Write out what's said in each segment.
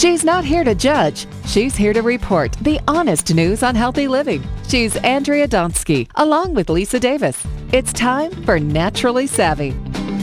She's not here to judge. She's here to report the honest news on healthy living. She's Andrea Donsky, along with Lisa Davis. It's time for Naturally Savvy.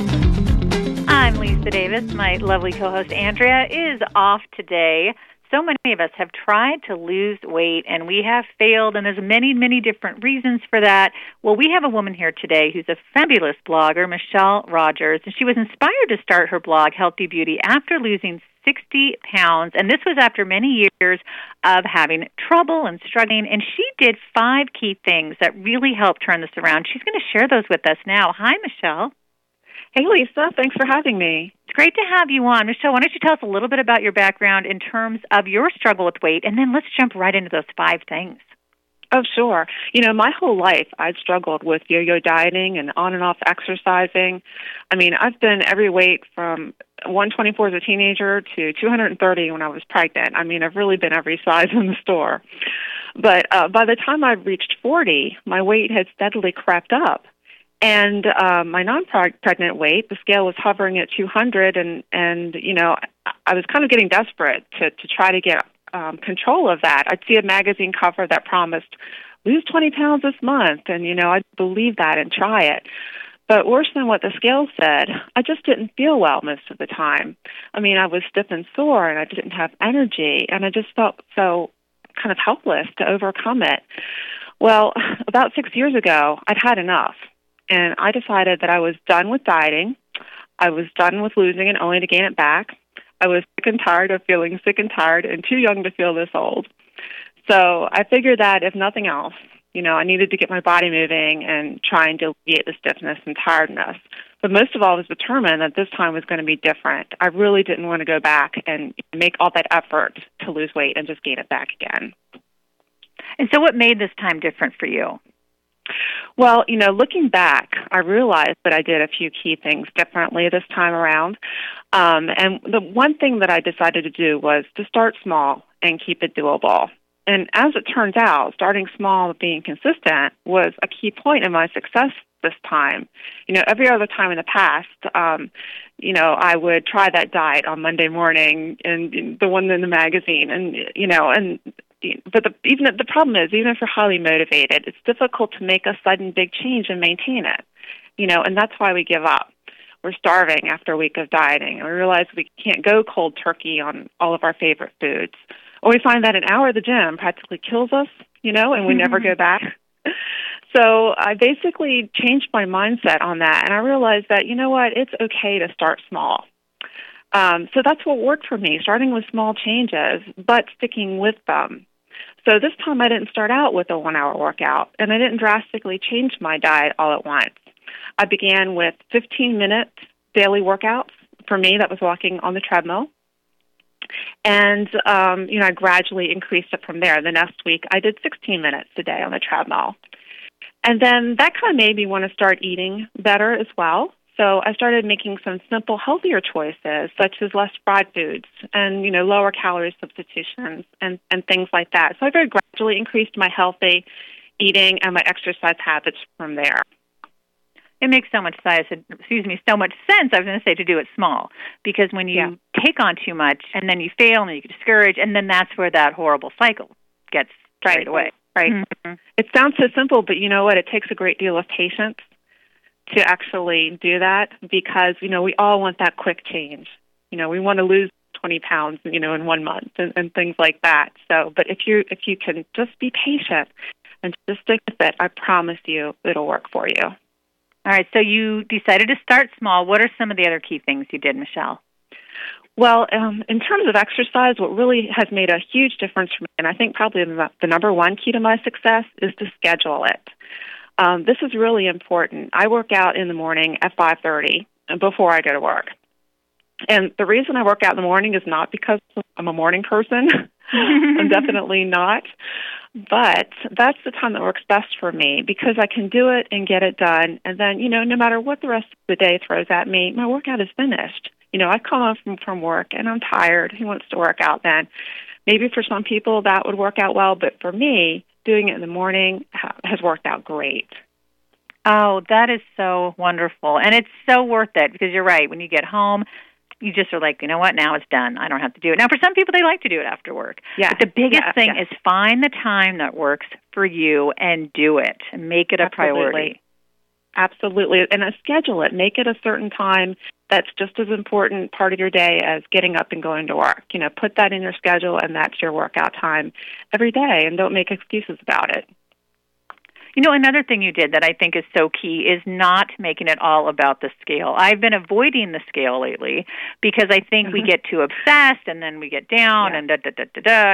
I'm Lisa Davis. My lovely co-host Andrea is off today. So many of us have tried to lose weight, and we have failed, and there's many, many different reasons for that. Well, we have a woman here today who's a fabulous blogger, Michelle Rogers, and she was inspired to start her blog, Healthy Beauty, after losing 60 pounds, and this was after many years of having trouble and struggling, and she did 5 key things that really helped turn this around. She's going to share those with us now. Hi, Michelle. Hey, Lisa. Thanks for having me. It's great to have you on. Michelle, why don't you tell us a little bit about your background in terms of your struggle with weight, and then let's jump right into those 5 things. Oh, sure. My whole life I've struggled with yo-yo dieting and on and off exercising. I mean, I've been every weight from 124 as a teenager to 230 when I was pregnant. I mean, I've really been every size in the store. But by the time I reached 40, my weight had steadily crept up. And my non-pregnant weight, the scale was hovering at 200, and I was kind of getting desperate to try to get control of that. I'd see a magazine cover that promised, lose 20 pounds this month, and, I'd believe that and try it. But worse than what the scale said, I just didn't feel well most of the time. I mean, I was stiff and sore, and I didn't have energy, and I just felt so kind of helpless to overcome it. Well, about 6 years ago, I'd had enough. And I decided that I was done with dieting. I was done with losing it only to gain it back. I was sick and tired of feeling sick and tired and too young to feel this old. So I figured that if nothing else, I needed to get my body moving and trying to alleviate the stiffness and tiredness. But most of all, I was determined that this time was going to be different. I really didn't want to go back and make all that effort to lose weight and just gain it back again. And so what made this time different for you? Well, looking back, I realized that I did a few key things differently this time around. And the one thing that I decided to do was to start small and keep it doable. And as it turns out, starting small and being consistent was a key point in my success this time. Every other time in the past, I would try that diet on Monday morning and the one in the magazine, but the problem is, even if you're highly motivated, it's difficult to make a sudden big change and maintain it, and that's why we give up. We're starving after a week of dieting, and we realize we can't go cold turkey on all of our favorite foods. Or we find that an hour at the gym practically kills us, and we never go back. So I basically changed my mindset on that, and I realized that, it's okay to start small. So that's what worked for me, starting with small changes, but sticking with them. So this time I didn't start out with a 1-hour workout, and I didn't drastically change my diet all at once. I began with 15-minute daily workouts. For me, that was walking on the treadmill. And, I gradually increased it from there. The next week, I did 16 minutes a day on the treadmill. And then that kind of made me want to start eating better as well. So I started making some simple, healthier choices, such as less fried foods and, lower calorie substitutions and things like that. So I very gradually increased my healthy eating and my exercise habits from there. It makes so much sense. So much sense. I was going to say to do it small, because when you take on too much and then you fail and you get discouraged, and then that's where that horrible cycle gets carried away. Right. Mm-hmm. It sounds so simple, but you know what? It takes a great deal of patience to actually do that, because, we all want that quick change. We want to lose 20 pounds, in 1 month and things like that. So, but if you can just be patient and just stick with it, I promise you it'll work for you. All right. So you decided to start small. What are some of the other key things you did, Michelle? Well, in terms of exercise, what really has made a huge difference for me, and I think probably the number one key to my success, is to schedule it. This is really important. I work out in the morning at 5:30 before I go to work. And the reason I work out in the morning is not because I'm a morning person. I'm definitely not. But that's the time that works best for me, because I can do it and get it done. And then, no matter what the rest of the day throws at me, my workout is finished. I come home from work and I'm tired. Who wants to work out then? Maybe for some people that would work out well, but for me, doing it in the morning has worked out great. Oh, that is so wonderful. And it's so worth it, because you're right. When you get home, you just are like, you know what, now it's done. I don't have to do it. Now, for some people, they like to do it after work. Yeah. But the biggest thing is find the time that works for you and do it and make it a priority. Absolutely. And schedule it. Make it a certain time that's just as important part of your day as getting up and going to work. Put that in your schedule, and that's your workout time every day, and don't make excuses about it. Another thing you did that I think is so key is not making it all about the scale. I've been avoiding the scale lately because I think we get too obsessed and then we get down and da-da-da-da-da.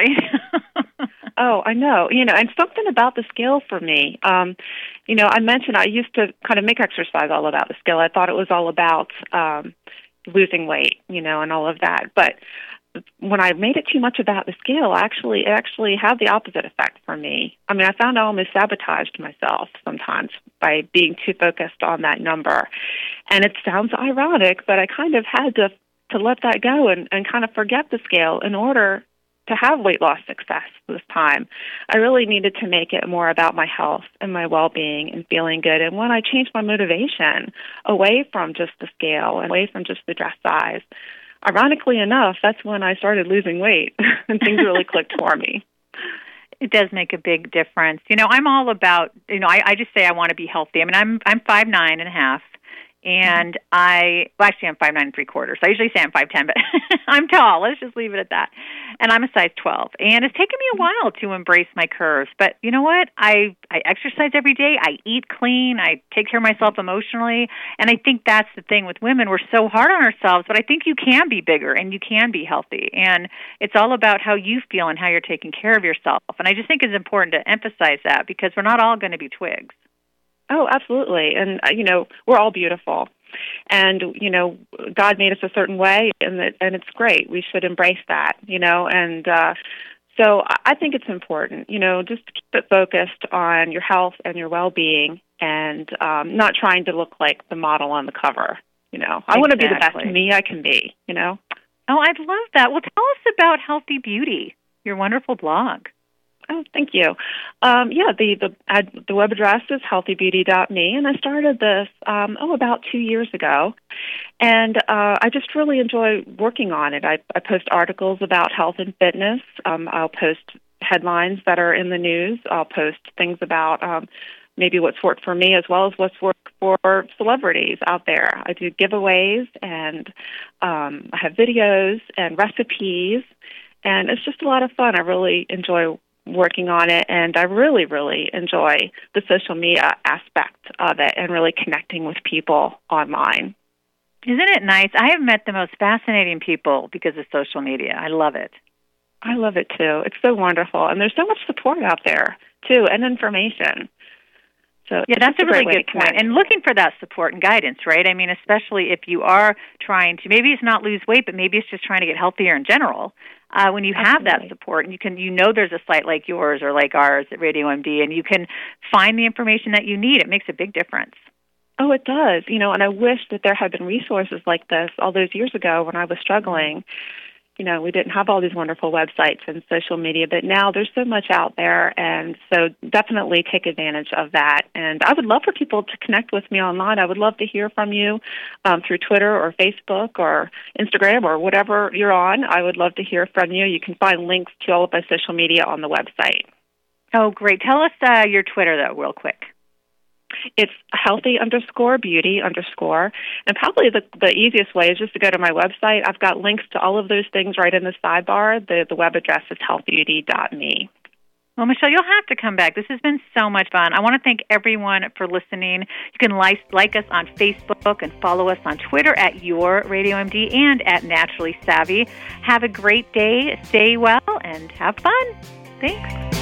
Oh, I know. And something about the scale for me, I mentioned I used to kind of make exercise all about the scale. I thought it was all about losing weight, and all of that. But when I made it too much about the scale, it actually had the opposite effect for me. I mean, I found I almost sabotaged myself sometimes by being too focused on that number. And it sounds ironic, but I kind of had to let that go and kind of forget the scale in order to have weight loss success this time. I really needed to make it more about my health and my well-being and feeling good. And when I changed my motivation away from just the scale and away from just the dress size, ironically enough, that's when I started losing weight and things really clicked for me. It does make a big difference. I'm all about, I just say I want to be healthy. I mean, I'm 5'9.5", and I'm 5'9 3/4". I usually say I'm 5'10", but I'm tall. Let's just leave it at that. And I'm a size 12. And it's taken me a while to embrace my curves. But you know what? I exercise every day. I eat clean. I take care of myself emotionally. And I think that's the thing with women. We're so hard on ourselves, but I think you can be bigger and you can be healthy. And it's all about how you feel and how you're taking care of yourself. And I just think it's important to emphasize that because we're not all going to be twigs. Oh, absolutely. And, we're all beautiful. And, God made us a certain way, and it's great. We should embrace that, And so I think it's important, just to keep it focused on your health and your well-being and not trying to look like the model on the cover, I want to be the best me I can be, Oh, I'd love that. Well, tell us about Healthy Beauty, your wonderful blog. Oh, thank you. The web address is healthybeauty.me, and I started this about 2 years ago, and I just really enjoy working on it. I post articles about health and fitness. I'll post headlines that are in the news. I'll post things about maybe what's worked for me as well as what's worked for celebrities out there. I do giveaways, and I have videos and recipes, and it's just a lot of fun. I really enjoy working on it, and I really, really enjoy the social media aspect of it and really connecting with people online. Isn't it nice? I have met the most fascinating people because of social media. I love it. I love it, too. It's so wonderful, and there's so much support out there, too, and information. So yeah, that's a really good point. And looking for that support and guidance, right? I mean, especially if you are trying to, maybe it's not lose weight, but maybe it's just trying to get healthier in general. When you have that support, and there's a site like yours or like ours at Radio MD, and you can find the information that you need, it makes a big difference. Oh, it does. And I wish that there had been resources like this all those years ago when I was struggling. We didn't have all these wonderful websites and social media, but now there's so much out there, and so definitely take advantage of that. And I would love for people to connect with me online. I would love to hear from you through Twitter or Facebook or Instagram or whatever you're on. I would love to hear from you. You can find links to all of my social media on the website. Oh, great. Tell us your Twitter, though, real quick. It's healthy_beauty_. And probably the easiest way is just to go to my website. I've got links to all of those things right in the sidebar. The web address is healthybeauty.me. Well, Michelle, you'll have to come back. This has been so much fun. I want to thank everyone for listening. You can like us on Facebook and follow us on Twitter at YourRadioMD and at Naturally Savvy. Have a great day, stay well, and have fun. Thanks.